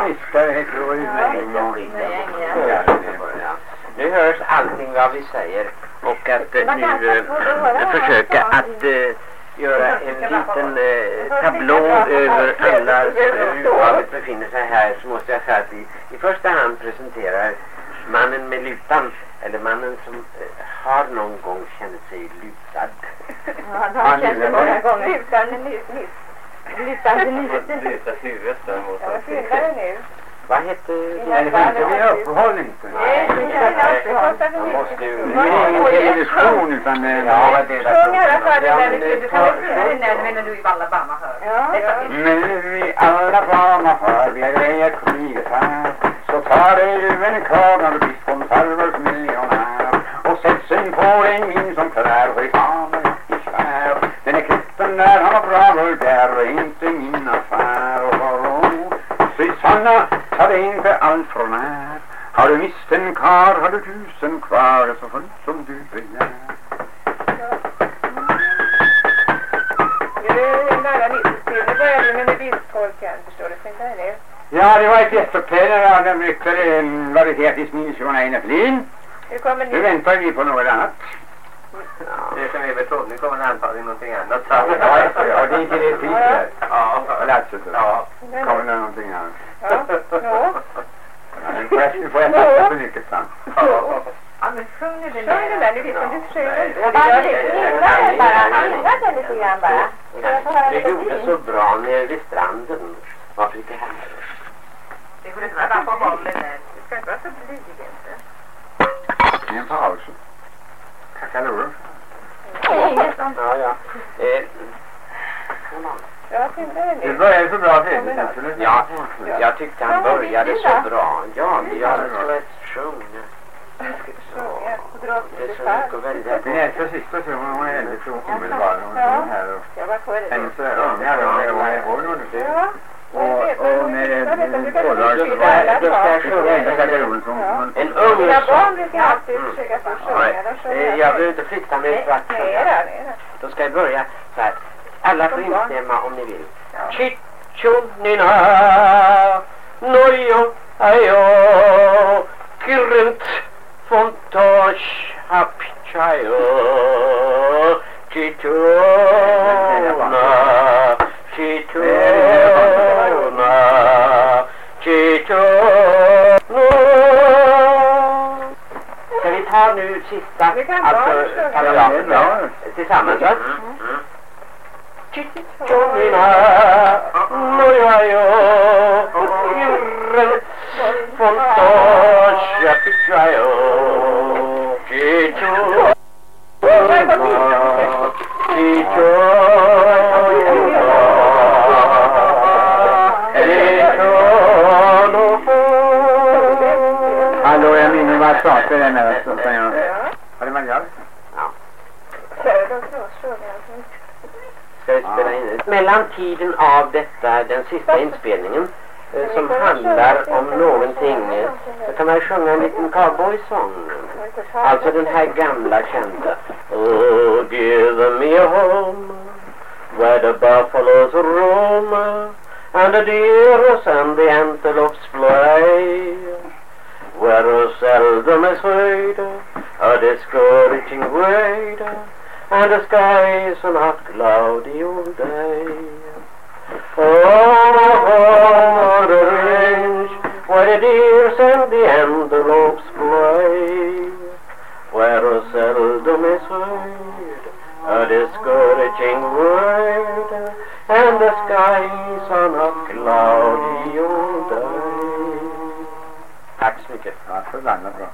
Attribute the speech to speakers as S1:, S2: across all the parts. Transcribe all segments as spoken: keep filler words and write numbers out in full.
S1: viskar heter och
S2: nu hörs allting vad vi säger och att eh, nu eh, försöka att eh, göra en liten eh, tablå över alla uttalet befinner sig här, så måste jag säga att vi i första hand presenterar mannen med lutan, eller mannen som eh, har någon gång känt sig lutad.
S3: Ja, han har känt sig många gånger. Lutan är nyss. Lutan är nyss.
S2: Luta huvudet där mot
S3: jag fyller det nu.
S2: Vad heter det?
S1: Nej, det var inte vi uppehåll inte.
S3: Nej, det är uppehåll.
S2: Man måste ju...
S1: Det är ingen television utan...
S2: Ja, det är det.
S3: Sjung i alla fall när du kan väl säga det när du i Alabama hör. Ja.
S1: Men vi Alabama hör vi grejer kriget här. Så tar det ju en klar när du blir sponsorvers miljonär. Och sätts in på en min som klär och i kamer i skär. Den är kristen där han har bra vulgär och inte min affär. Och varå, Susanna, ta det inte allt för när. Har du mist en kar har du tusen kvar så fullt som du begär.
S3: Nu nära nittio börjar du med med bilskolken, förstår du? Tänkte jag det?
S1: Ja, det var ett jättepläner av den ryktade varietetis minskjorna in i flin.
S3: Nu kommer
S1: Nu
S3: ni.
S1: väntar vi på något annat.
S2: Ja, det som vi väl trodde, nu kommer det antagligen någonting annat.
S1: Ja, ja, det är inte det tid där.
S2: Ja,
S1: Latset då.
S2: ja.
S1: Kommer det någonting annat.
S3: Ja, ja.
S1: Nu får jag, nu får jag sätta för mycket fram.
S3: Ja, men sjung nu den där. Sjung den där, nu vet man du sjöng.
S4: Jag bara hindrar den bara, hindrar den lite grann bara. Så jag får höra
S2: Det
S4: lite
S2: gjorde
S4: fint.
S2: så bra nere vid stranden. Varför inte här?
S3: Det går inte vara på bollen där. Det ska inte vara så blyg inte.
S1: En paus. Kackalor.
S2: Ja, ja. Eh,
S3: Ja, tänkte jag
S1: Det
S3: det.
S1: började så bra för
S2: ja, jag tyckte han började så bra. Ja, det gör det så ett sjung.
S3: Sjunga och dra
S2: Det är
S3: lite
S2: så
S3: fart.
S2: mycket att välja på.
S1: Min äldsta syster så hon var väldigt så omedelbar. Hon var här och
S3: Jag var kvar i
S1: hennes ungar och det var i vår nu.
S3: Ja.
S1: Och och med bollar så
S3: skydda
S1: var
S3: alla
S1: det
S3: barn.
S1: så enda kackalor som
S2: En ung
S3: Mina
S2: sång.
S3: barn brukar alltid försöka få sjunga. De
S2: Eh,
S3: sjunger.
S2: Jag vill inte flytta mig strax.
S3: Nej, nej, nej.
S2: Då ska jag börja så här. Alla får instämma om ni vill. Chitchonina, nojo, ajo, kirrent, fontage, hapchayo, chitona, chitona, chitona. Ska vi ta nu sista,
S3: Vi kan
S2: alltså
S3: bara sjunga.
S2: paragrafen tillsammans, va? Chitchonina, nojajo, irren, fontage, hapchayo, chitona,
S1: Hallå, jag minns vad saker den här så säger jag. Har det man gör?
S2: Ska vi spela in det? Mellan tiden av detta, den sista inspelningen, eh, som handlar om någonting, eh, så kan man sjunga en liten cowboysång. Alltså den här gamla kända. Oh, give me a home where the buffaloes roam and the deers and the antelopes play, where seldom is heard a discouraging word and the skies are not cloudy all day. Oh, the range where the deers and the antelopes play, where seldom is heard a discouraging word and the skies are not cloudy all day. Tack så mycket.
S1: Ja, förbannat bra.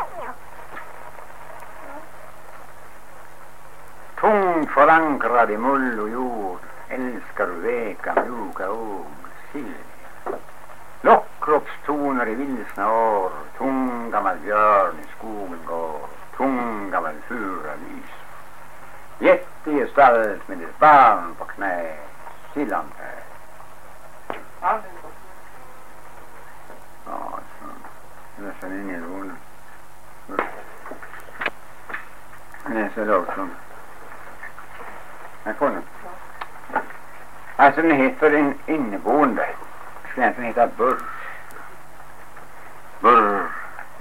S1: Tungt förankrad i mull och jord, älskar du veka, mjuka ord, sill. Lockkroppstoner i vilsna år, tung gammal björn i skogen går, tung gammal fura lys. Jättegestalt med ett barn på knä, sillan här. Ja, så. Nästan ingen ord. Läser det också. Här får den. Alltså den heter en inneboende. Den heter Börs.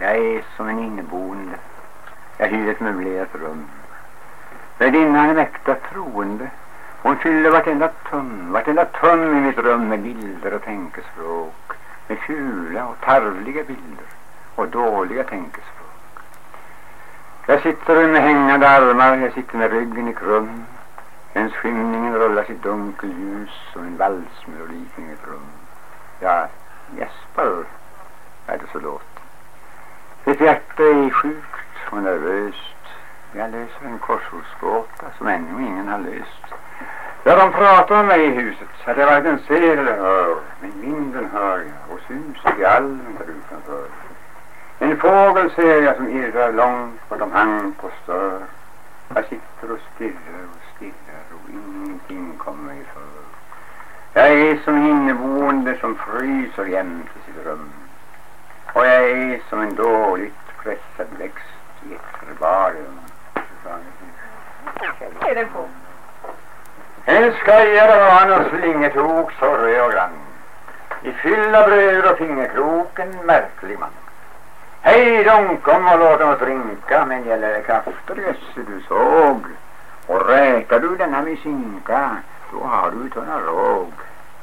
S1: Jag är som en inneboende. Jag hyr ett möblerat rum. Värdinnan är mäkta troende. Hon fyller vartenda tum, vartenda tum i mitt rum med bilder och tänkespråk. Med fula och tarvliga bilder och dåliga tänkespråk. Jag sitter med hängande armar, jag sitter med ryggen i krum. Ens skymningen rullar sitt dunkel ljus och en valsmelodi i mitt rum. Jag gäspar, är det så låt. Mitt hjärta är sjukt och nervöst. Jag löser en korsordsgåta som ännu ingen har löst. Ja, de pratar om mig i huset, att jag varken ser eller hör. Men vinden hör jag och suset i almen där utanför. En fågel ser jag som irrar långt på de hang på stör. Jag sitter och stirrar och stirrar och ingenting kommer mig för. Jag är som inneboende som fryser jämt i sitt rum. Och jag är som en dåligt pressad växt i ett herbarium.
S3: Är det på?
S1: En skajare var han och slingetok så röd och grann. I fylla bröd och fingerkroken märklig man. Hej de kom och låt oss drinka, men gäller krafter gösse du såg. Och räkar du denna misinka, då har du tunna råg.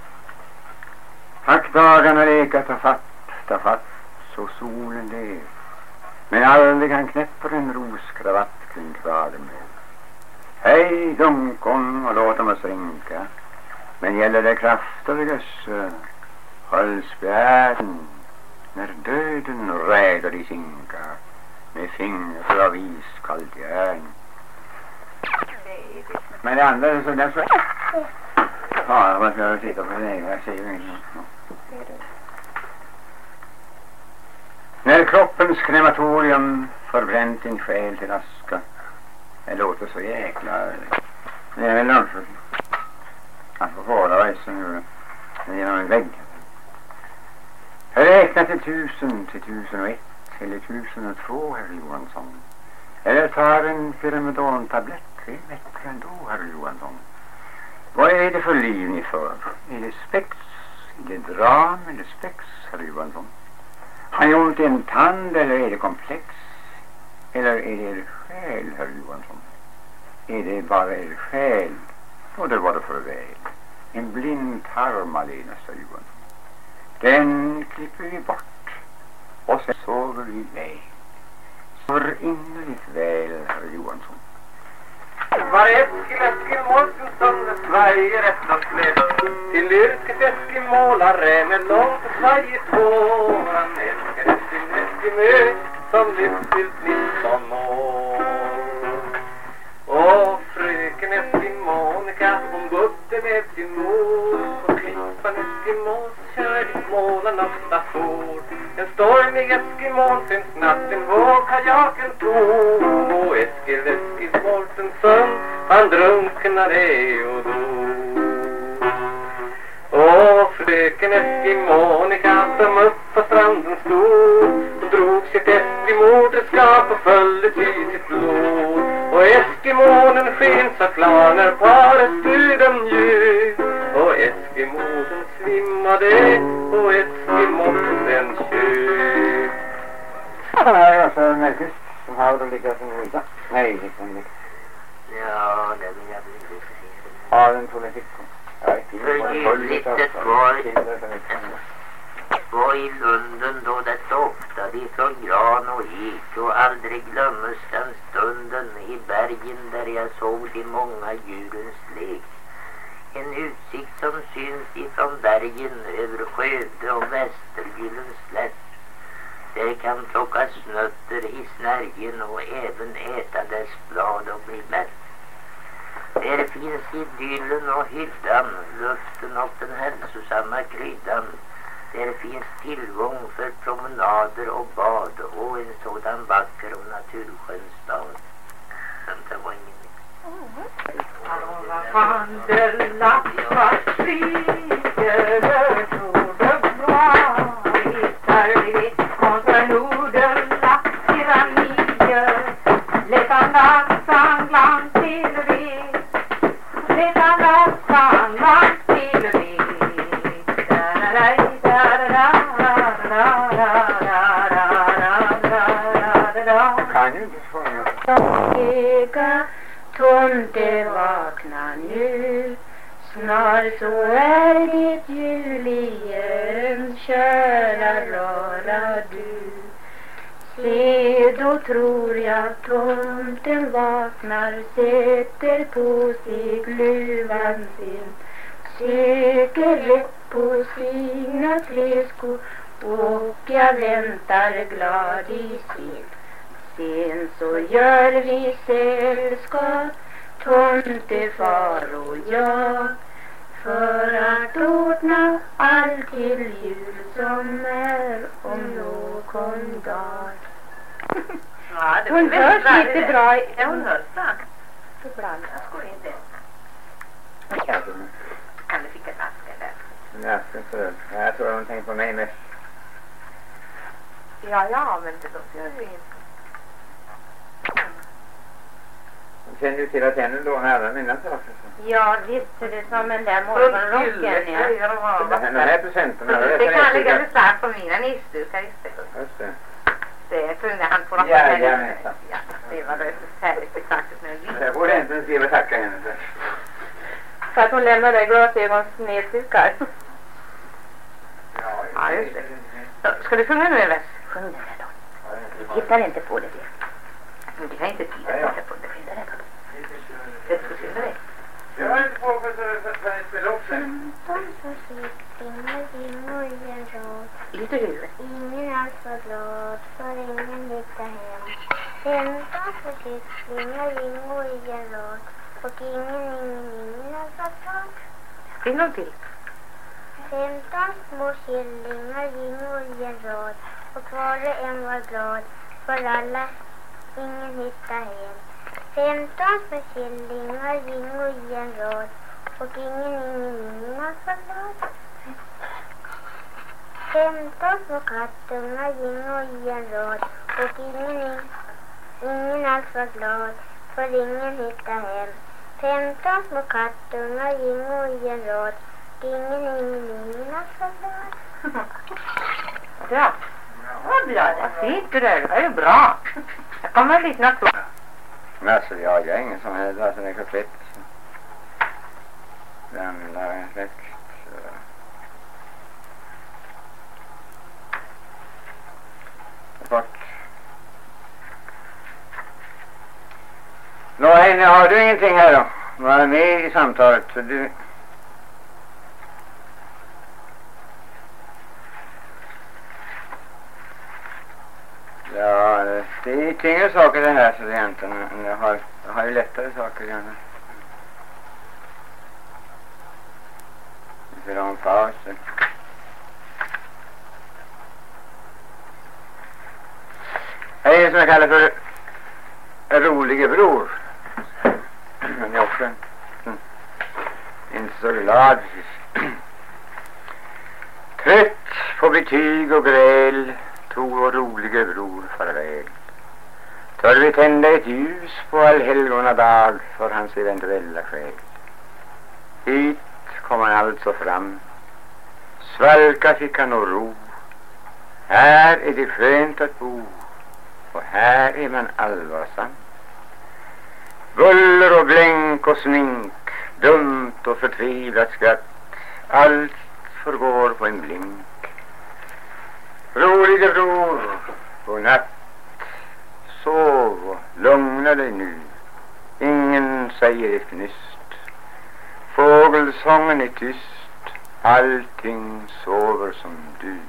S1: Hackdagarna leka ta fatt, ta fatt, så solen lev. Men aldrig han knäpper en roskravatt kring kragen med. Hej dunkon och låt oss rinka, men gäller det krafter gösse, håll spjärn när döden räder i sinka med fingrar av iskallt järn. Men det andra är så där så. Ja, man ska titta på det. Jag ser ju inte. När kroppens krematorium förbränt din själ till aska. Det låter så jäkla. Det är väl lunch. Han får hålla väsen nu genom en vägg. Jag räknar till tusen, till tusen och ett, eller tusen och två, herr Johansson. Eller tar en pyramidon-tablett. Det är bättre ändå, herr Johansson. Vad är det för liv ni för? Är det spex? Är det dram eller spex, herr Johansson? Har ni ont i en tand eller är det komplex? Eller är det er själ, herr Johansson? Är det bara er själ? Och det var det för väl. En blind tarm alena, herr Johansson. Den klipper vi bort och sen sover vi väl. Sover innerligt väl, herr Johansson.
S5: Var Eskil Eskilmålsen som det Sverige rätt och slätt till yrket Eskilmålare med långt och svajigt hår. Han älskar Eskil Eskilmö som lyft till nitton år. Och fröken Eskilmonika hon bodde med sin mor på klippan Eskilmål körde Småland ofta for. En stormig Eskilmål finns natten vår kajaken tog. Och Eskil Eskilmålsens son han drunknade och dog. Och fröken Eskilmonika som upp på stranden stod och drog sitt Eskimoderskap och följde till sitt blod. Och Eskimoden sken så klar när paret styrden ljud. Och Eskimoden svimmade och Eskimoden tjög.
S1: Ja, det är alltså Mellqvist som har att ligga som rita. Nej, det kan inte.
S2: Ja, det vill jag bli lite.
S1: Ja, den tog en fickon.
S2: Förgivligt ett var, var i Lunden då det doftade ifrån gran och ek och aldrig glömmes den stunden i bergen där jag såg de många djurens lek. En utsikt som syns ifrån bergen över Skövde och Västergyllens slätt. Där kan plockas nötter i snärgen och även äta dess blad och bli mätt. Där finns idyllen och hyddan, luften och den hälsosamma kryddan. Där finns tillgång för promenader och bad och en sådan vacker och naturskön stad. Det var ingen.
S3: Alla vanderlappar flyger över Nordenblå. Hittar vi vitt kontra Nordenlapp tyrannier. Letan lassan glans till vi. Letan lassan glans till vi. Da-da-da-da-da-da-da-da-da-da-da-da-da.
S6: öga, tomte vakna nu. Snart så är det jul igen, kära rara du. Se, då tror jag tomten vaknar, sätter på sig luvan sin, söker rätt på sina träskor, och jag väntar glad i sin. Sen så gör vi sällskap, tomtefar och jag, för att ordna allt till jul som är om någon dag.
S3: Ja, det
S6: Hon hörs lite bra.
S3: Ja, hon hörs bra.
S6: Ibland.
S3: Jag skojar inte.
S1: Ja,
S3: Kan du fick ett ask eller?
S1: jag ska inte. Jag tror hon tänker på mig mest.
S3: Ja, ja, men det låter ju inget.
S1: Känner du till att henne då med alla mina saker? Så?
S6: Ja, visst är det som en där morgonrocken, ja.
S1: Det här, de här presenterna.
S3: Det kan ligga det starkt på mina nissdukar istället.
S1: Just det.
S3: Det kunde han få rakt
S1: Ja,
S3: här.
S1: ja, nästan.
S3: Ja, det var det färdigt betraktat med en
S1: Jag borde inte skriva tacka henne. Så.
S6: För att hon lämnade glasögonsnedstickar.
S3: Ja, just det. Så, ska du sjunga nu en vers?
S6: Sjung den här då. Vi tittar inte på det.
S3: Men vi har inte tid att titta på det. Det ska skriva det.
S1: Jag har inte på för att spela upp det.
S3: Lite huvudet.
S7: Ingen är så glad för ingen hittar hem. Femton försiklingar ringo i en rad. Och ingen, ingen, ingen är så glad.
S3: Skriv någon till.
S7: Femton små killingar ringo i en rad. Och var och en var glad för alla, ingen hittar hem. Femton små killingar ringo i en rad. Och ingen, ingen, ingen är så glad. Femton små kattungar gingo i en rad, och ingen, ingen alls var glad, för ingen hittar hem. Femton små kattungar gingo i en rad, och ingen, ingen, ingen alls var glad.
S3: Bra. Vad bra, det fint det där. Det var ju bra. Jag kommer lyssna på.
S1: Men alltså, ja, jag är ingen som helst. Alltså, det är komplett. Gamla släkt. Bort. Nå, hej, har du ingenting här då? Var med i samtalet, för du... Ja, det är tyngre saker det här, så det egentligen. Jag har, jag har ju lättare saker gärna. Vi får ha en paus. Det är som jag kallar för en rolig bror. Men jag är också en, inte så glad. Trött på betyg och gräl tog vår rolige bror farväl. Tör vi tända ett ljus på allhelgona dag för hans eventuella själ. Hit kom han alltså fram. Svalka fick han och ro. Här är det skönt att bo. Och här är man allvarsam. Buller och blänk och smink, dumt och förtvivlat skratt, allt förgår på en blink. Rolige bror, god natt, sov och lugna dig nu. Ingen säger ett knyst, fågelsången är tyst, allting sover som du.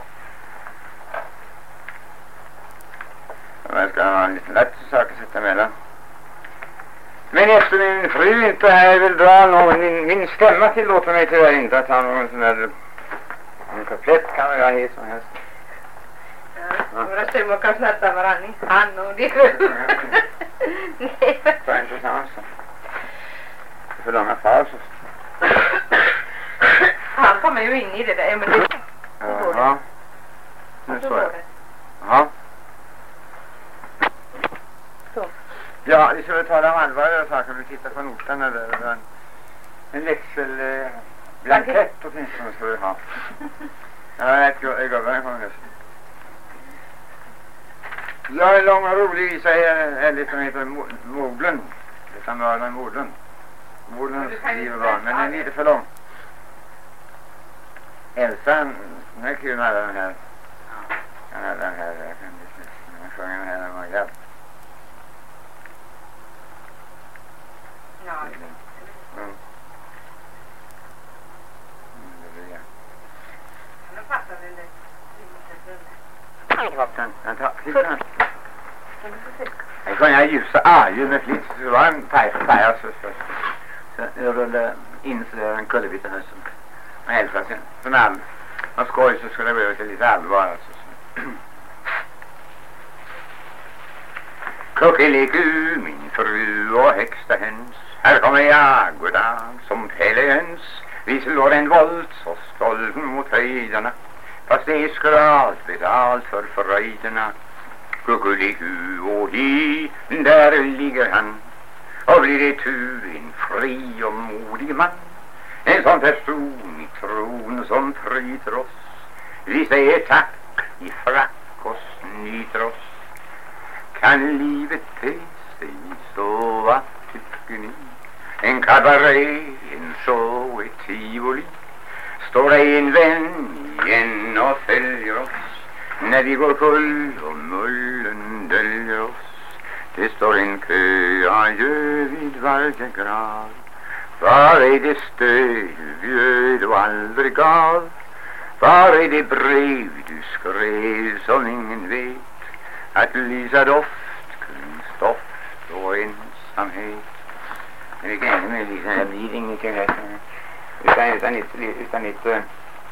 S1: Jag ska ha en liten lätt sak att sätta mellan. Men efter min fru inte här vill dra någon, min, min stämma tillåter mig tyvärr inte att ha någon sån där, en komplett kan jag ha som helst.
S3: Ja, våra stämmor kan snatta varandra i hand och det. Nej.
S1: Var inte samma så. För långa pauser.
S3: Han kommer ju in i det där, men det...
S1: Jaha. Nu så är det. Jaha.
S3: Så.
S1: Ja, vi ska väl tala om allvarliga saker. Vi tittar på notan eller en, en växelblankett eh, åtminstone ska vi ha. Ja, jag vet, jag gav den från just. Jag har en lång och rolig visa här som heter Modlen. Det kan vara en Modlen. Modlen skriver bra, men den är lite för lång. Elsa, den är kul med den här. Den här, den här, jag kan inte, jag sjunger den här när man grabb.
S3: Ja.
S1: Mm.
S3: Nu passar den där.
S1: Den tar flickan. Jag sjunger ljusa arger med flit. Så var en färg så jag rullade in så där en kullerbytta hösten. Och Elsa sen. Från all. Man skoj så skulle det bli till lite allvar alltså. Kuckeliku, min fru och högsta höns. Här kommer jag, goddag, som pelejöns. Vi slår en volt så stolten mot höjderna. Fast det skulle allt betalt för fröjderna. Kuckeliku och hi, där ligger han. Och blir det tu en fri och modig man. En sån person i tron som pryter oss. Vi säger tack i frack och snyter oss. Kan livet te sig så, vad tycker ni? En kabaré, en show, ett tivoli. Står det en vän igen och följer oss. När vi går full och mullen döljer oss. Det står en kö, adjö vid varje grav. Var är det stöd du bjöd och aldrig gav? Var är det brev du skrev som ingen vet? Att lysa doft kring stoft och ensamhet. Det kan inte med liksom, det blir ingenting här. Utan, utan inte, utan inte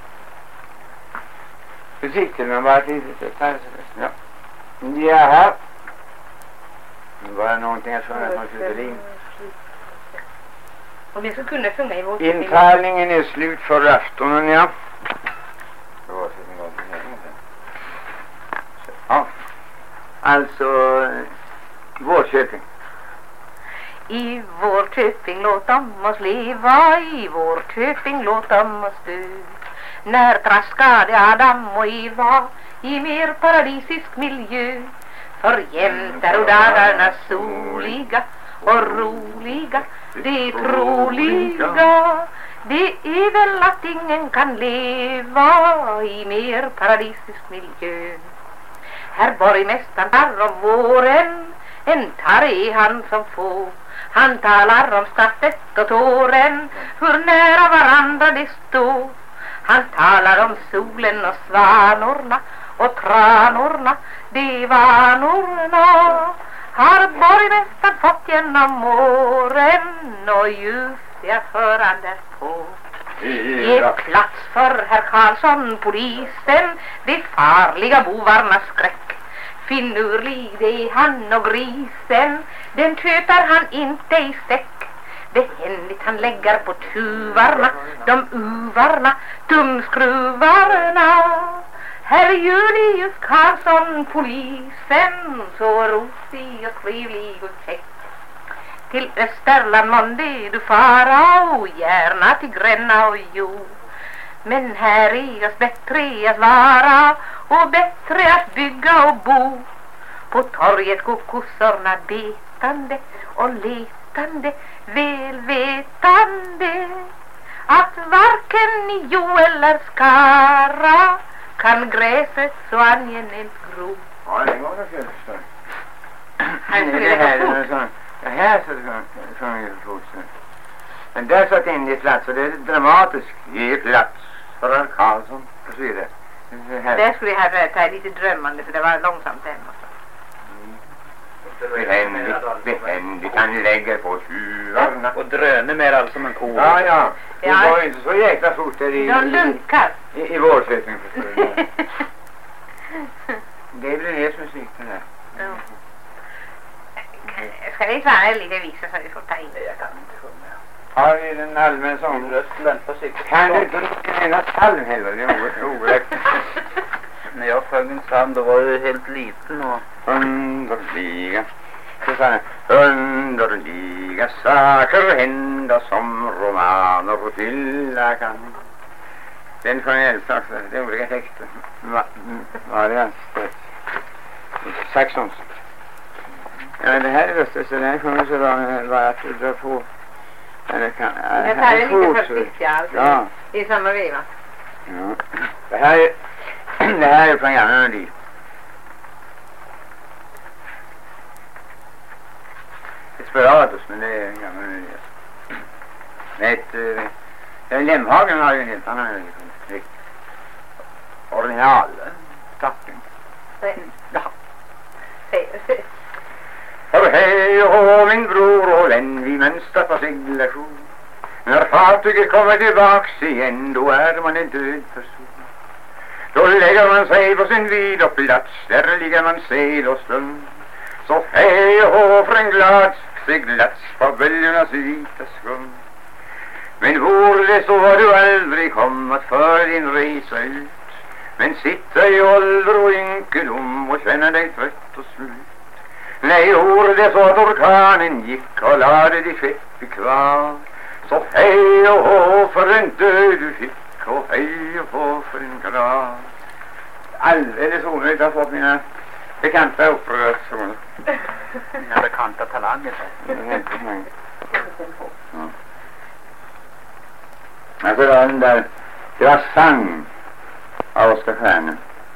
S1: försiktigt, men bara lite så här. Ja. Jaha. Det var någonting jag sjönade från Sudelin.
S3: Om jag skulle kunna sjunga i vår
S1: Intalningen är slut för aftonen, ja. Ja. Alltså, Vårköping.
S6: I Vårköping låt dem oss leva, i Vårköping låt dem oss dö. När traskade Adam och Eva i mer paradisisk miljö. För jämt är och dagarna soliga och roliga, det är troliga. Det är väl att ingen kan leva i mer paradisisk miljö. Herr borgmästaren tar om våren, en tar är han som får. Han talar om skattet och tåren, hur nära varandra det står. Han talar om solen och svanorna och tranorna, de vanorna. Har borgmästaren fått genom åren och just jag förande på. Ge plats för herr Karlsson, polisen, de farliga bovarnas skräck. Finurlig det är han och grisen, den köper han inte i säck. Behändigt han lägger på tuvarna, de uvarna, tumskruvarna. Herr Julius Karlsson, polisen, så rosig och trevlig och käck. Till Österland månde du fara och gärna till Gränna och Jo. Men här är oss bättre att vara och bättre att bygga och bo. På torget går kossorna betande och letande, välvetande att varken i Jo eller Skara kan gräset så angenämt gro.
S1: Ja, det var det första. Det här är sån. Det här så sån ju foten. Men där satt in i plats och det är dramatiskt. Ge plats för herr Karlsson och så vidare.
S6: Där skulle jag ha tagit lite drömmande för det var långsamt hemma.
S1: Behändigt, behändigt han lägger på tjuvarna.
S2: Och dröner mer allt som en ko.
S1: Ja, ja. Det
S6: Ja.
S1: var inte så jäkla fort där i,
S6: De lunkar.
S1: i, i Vårköping. Det blir det musik det där.
S6: Ja. Ska vi svara lite visa så vi får ta in?
S2: Jag kan inte sjunga.
S1: Har vi den allmän sångröst?
S2: Vänta sig.
S1: Kan du inte en salm heller? Det är orätt.
S2: När jag sjöng en psalm då var jag helt liten och...
S1: Underliga. Så sa han, underliga saker hända som romaner fylla kan. Den sjöng jag älskar också. Det är olika texter. Va, Marians Saxons. Ja, det här är lustigt, så den här sjunger så bra med bara att du drar på. Eller kan, äh,
S3: Jag tar den lite för viktiga alltså.
S1: Ja.
S3: I samma veva.
S1: Ja. Det här är, det här är från gamla melodi. Desperados, men det är en gammal melodi. Det är ett, Lemhagen har ju en helt annan melodi. Original. Tappning. Ja. Hör hej och min bror och vän, vi mönstrar på seglation. När fartyget kommer tillbaks igen, då är man en död person. Då lägger man sig på sin viloplats, där ligger man sel och slum. Så hej och för en glad seglats på böljornas vita skum. Men vore det så har du aldrig kommit för din resa ut, men sitta i ålder och ynkedom och känna dig trött och slut. Nej, vore det så att orkanen gick och lade dig skepp kvar, så hej och hå för en död du fick och hej och hå för en grav. Alldeles onödigt har fått mina bekanta upprört.
S8: Mina bekanta talanger.
S1: Ja. Alltså den där, det var sang av Oskar Stjärne.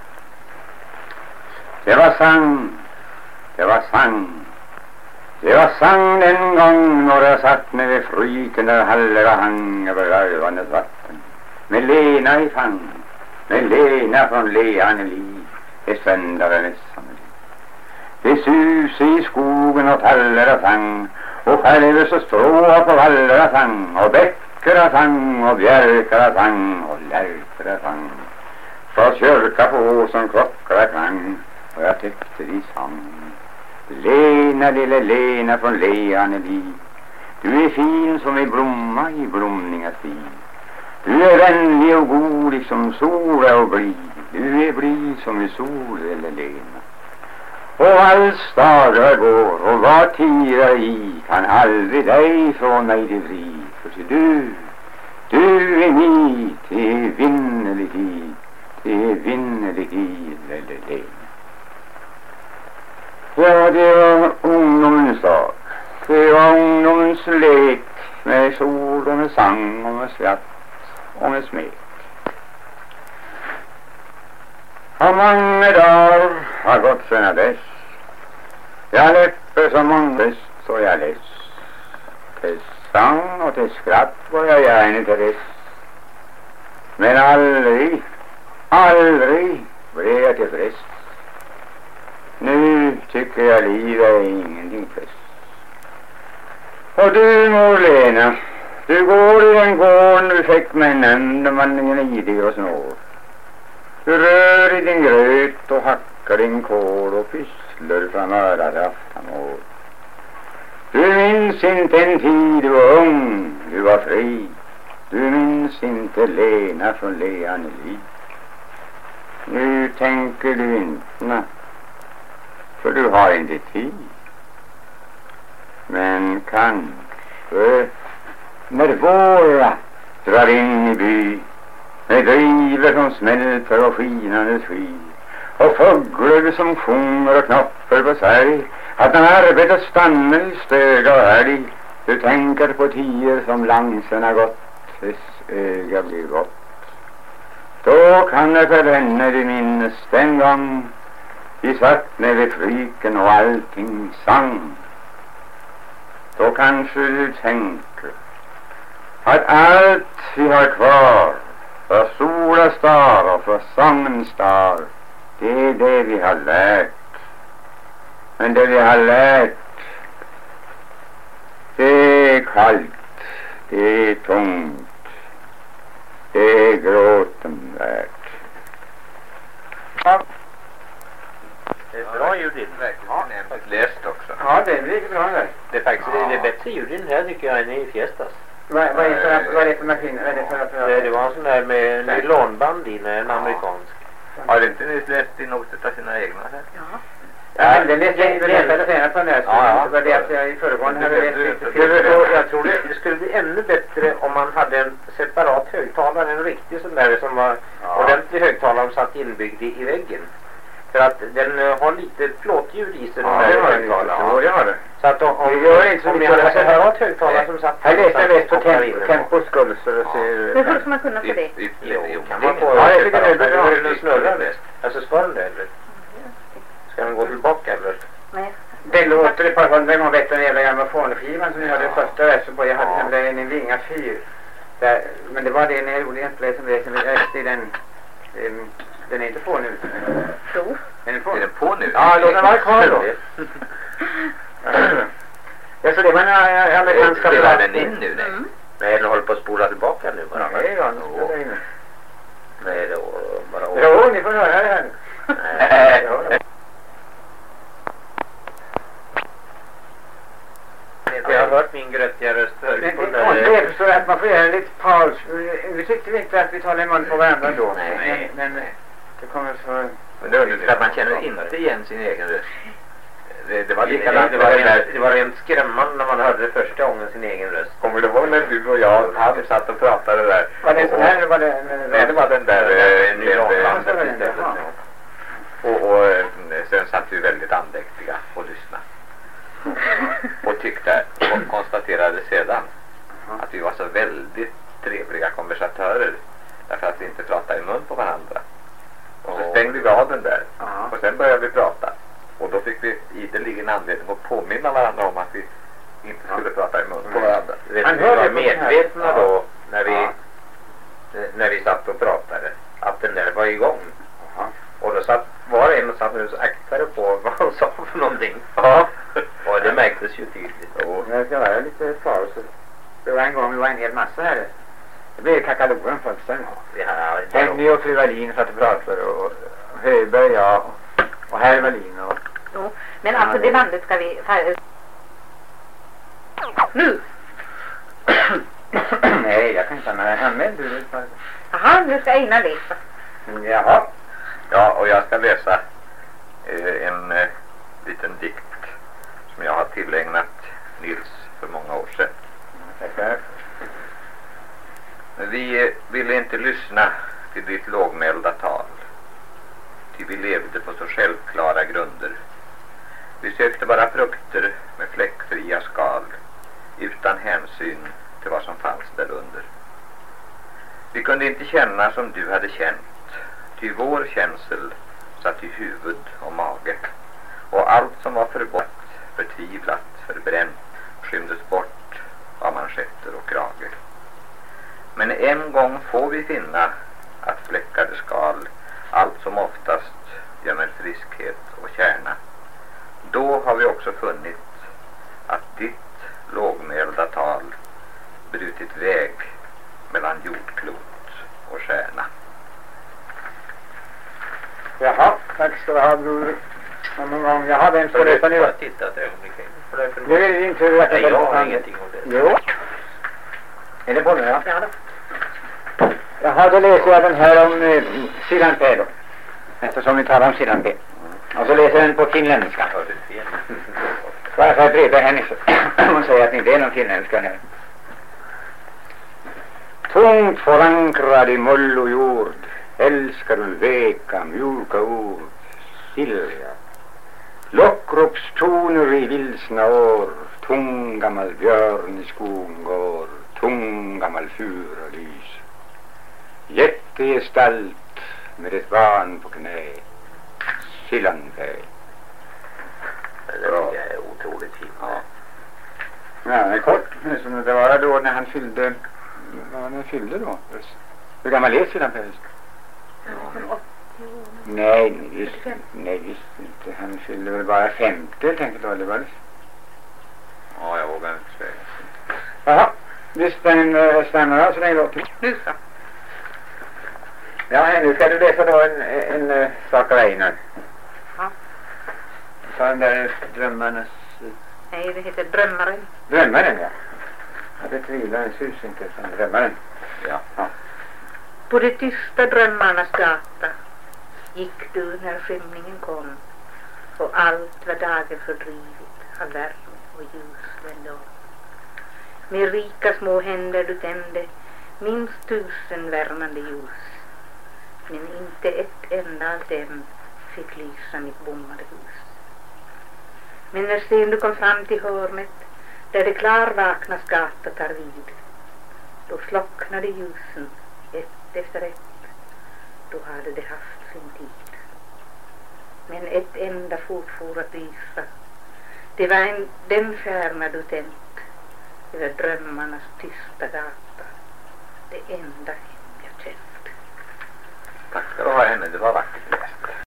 S1: Det var sang, det var sang. Det var sang den gång när jag satt med vid fryken där halva hang över rövandes vatten. Med Lena i fang, med Lena från Leanneli, det söndagens samling. Det sus i skogen och tallar och fang, och skärves och strå på vallar och fang, och bäckar och fang, och björkar och fang, och lärkar och fang. Från kyrka på som klockar och klang, och jag tyckte de sang. Lena, lilla Lena från Leanneli, du är fin som en blomma i blomningars tid. Du är vänlig och god liksom sola och blid. Du är blid som en sol, lilla Lena. Och alls dagar går och vad tirar i kan aldrig dig från mig det vri. För till du, du är ni till vinnerlig tid, till vinnerlig tid, lilla Lena. Ja, det var ungdomens dag. Det var ungdomens lek med sol och med sang och med skratt och med smek. Och många dagar har gått sedan dess. Jag läpper som mångbäst så jag less. Till sang och till skratt var jag gärna till dess. Men aldrig, aldrig blev jag tillfreds. Nu tycker jag livet är ingenting fest. Och du, mor Lena, du går i den gården du fick med nämndemannen idig och snår. Du rör i din gröt och hackar din kål och pysslar från örat aftonår. Du minns inte en tid du var ung, du var fri. Du minns inte Lena från Leanneli. Nu tänker du inte, för du har inte tid. Men kanske när våra drar in i by, med driver som smälter och skinande sky, och fåglar som sjunger och knoppar på sig, att när arbetet stannar i stöga och älg, du tänker på tider som langsen har gått, dess öga blir gott. Då kan det för henne du minnes den gång vi satt med vid fryken och allting sang. Då kanske du tänker att allt vi har kvar för sola star och för sången star, det är det vi har lärt. Men det vi har lärt, det är kallt, det är tungt, det är gråten värt. Ja.
S8: Det är bra ljud i den. Ja, läst också.
S1: Ja, det är riktigt bra där.
S8: Det är faktiskt ja. Det är bättre ljud i den här tycker jag än i Fiestas.
S1: Vad, vad, är det för, vad är det för maskin? Vad är det för apparat?
S8: Det, det var en sån där med nylonband i, en amerikansk. Har du inte nyss läst in något av sina egna här? Ja.
S1: Ja, det läste jag inte läsa senare på den här. Ja, ja. Det att jag i föregående hade läst inte.
S2: Jag tror det, det skulle bli ännu bättre om man hade en separat högtalare, en riktig sån där som var ja. Ordentlig högtalare satt inbyggd i, i väggen. För att den uh, har lite plåtljud i sig.
S1: Ja, det har den. Ja, det har den.
S2: Så att om, om,
S1: det gör inte så
S2: om
S1: mycket.
S2: jag hade hört högtalare som satt...
S1: Här läste jag mest på
S2: tempo,
S1: tempo, tempos skull så det ser...
S3: Hur skulle man kunna få det?
S2: Jo, kan man få...
S1: Ja, jag tycker det är bra.
S2: Hur den snurrar bäst. Alltså ska den det eller? Ska den gå tillbaka eller?
S3: Nej.
S1: Det låter ett par hundra gånger bättre än den jävla grammofonskivan som jag hade första versen på. Jag hade nämligen en, en vinga fyr. Där, men det var det när jag gjorde egentligen som det som jag i den... Um, den är inte på nu.
S3: Jo.
S1: Är den på?
S8: Är den på nu?
S1: Ja, låt den vara kvar då. Ja, så det var en amerikanska...
S8: Spelar den in nu? Nej,
S3: Mm.
S2: Nej, den håller på att spola tillbaka nu bara.
S1: Nej, ja, nu spelar det in.
S2: Nej, det var bara...
S1: Jo, ni får höra det här.
S2: Nej. Jag har hört min gröttiga röst förut.
S1: Men det är konstigt så att man får göra en liten paus. Vi tyckte inte att vi talar i mun på varandra då.
S2: Nej.
S1: Men, men det kommer så...
S8: Men det är att man känner inte igen sin egen röst.
S2: Det, det var likadant, det var, rent, det var rent skrämmande när man hörde det första gången sin egen röst.
S8: Kommer du ihåg när du och jag han satt och pratade där?
S1: Var det så här eller var det...
S8: Nej, det var den där...
S2: en
S8: med,
S2: ny
S8: med, och, och eh, sen satt vi väldigt andäktiga och lyssnade. Och tyckte och konstaterade sedan att vi var så väldigt trevliga konversatörer därför att vi inte pratade i mun på varandra. Och så stängde vi av den där och sen började vi prata. Och då fick vi ideligen anledning att påminna varandra om att vi inte skulle prata i mun på varandra.
S2: Vet, vi var medvetna då när vi, när vi satt och pratade att den där var igång. Och då satt var en och satt nu så aktade på vad han sa för någonting. Ja. Och det märktes ju tydligt.
S1: Och jag ska vara lite paus. Det var en gång vi var en hel massa här. Det blev kakaloren fullständigt.
S2: Ja,
S1: Henry och fru Wallin satt och pratade och Höjberg, ja. Och herr Wallin och...
S3: Jo, men alltså det bandet ska vi... Nu!
S1: Nej, jag kan inte använda. Använd du det.
S3: Jaha, nu ska Einar läsa.
S1: Jaha.
S8: Ja, och jag ska läsa eh, en eh, liten dikt som jag har tillägnat Nils för många år sedan.
S1: Tackar.
S8: Vi eh, ville inte lyssna till ditt lågmälda tal. Ty vi levde på så självklara grunder. Vi sökte bara frukter med fläckfria skal utan hänsyn till vad som fanns där under. Vi kunde inte känna som du hade känt, ty vår känsel satt i huvud och mage, och allt som var förbott, förtvivlat, förbränt skymdes bort av manschetter och krage. Men en gång får vi finna att fläckade skal allt som oftast gömmer friskhet och kärna. Då har vi också funnit att ditt lågmälda tal brutit väg mellan jordklot och stjärna.
S1: Jaha, tack ska du ha, bror. Någon gång, jaha, vem ska läsa nu?
S2: Jag har tittat ett ögonblick.
S1: Nu är det din tur att
S2: Nej,
S1: jag
S2: jag har
S1: har
S2: ingenting om det.
S1: Jo. Är det på nu, ja?
S3: Ja då.
S1: Jaha, då läser jag den här om eh, Silan P då. Eftersom vi talar om Silan P. Och så läser jag den på finländska. Bara för att reda henne så. Hon säger att det inte är någon finländska nu. Tungt förankrad i moll och jord älskar du veka, mjuka ord, silja. Lockropstoner i vilsna år, tung gammal björn i skogen går, tung gammal fura lys. Jättegestalt med ett barn på knä, Sillanpää.
S2: Det tycker jag är otroligt fint.
S8: Ja.
S1: Ja, det är kort. Men det var då när han fyllde, vad han fyllde då? Hur gammal är Sillanpää? Nej, just, nej, just inte. Han fyllde väl bara femtio, jag tänkte då, det var det.
S8: Ja, jag vågar inte säga.
S1: Jaha, visst den uh, stannar så länge låter.
S3: Nu så.
S1: Ja, nu ska du läsa då en, en, en uh, sak av Einar.
S3: Ja.
S1: Ta den där drömmarnas... Uh,
S3: Nej, det heter Drömmaren.
S1: drömmaren, ja. Ja, det tvivlar en sus inte som drömmaren.
S8: Ja.
S1: Ja.
S3: På de tysta drömmarnas gata gick du när skymningen kom, och allt var dagen fördrivit av värme och ljus vände om. Med rika små händer du tände minst tusen värmande ljus, men inte ett enda av dem fick lysa mitt bommade hus. Men när sen du kom fram till hörnet där det klarvaknas gata tar vid, då slocknade ljusen ett efter ett. Då hade det haft sin tid. Men ett enda fortfor att lysa. Det var en, den stjärna du tänt över drömmarnas tysta gata. Det enda jag känt.
S8: Tack ska du ha, henne, det var vackert läst.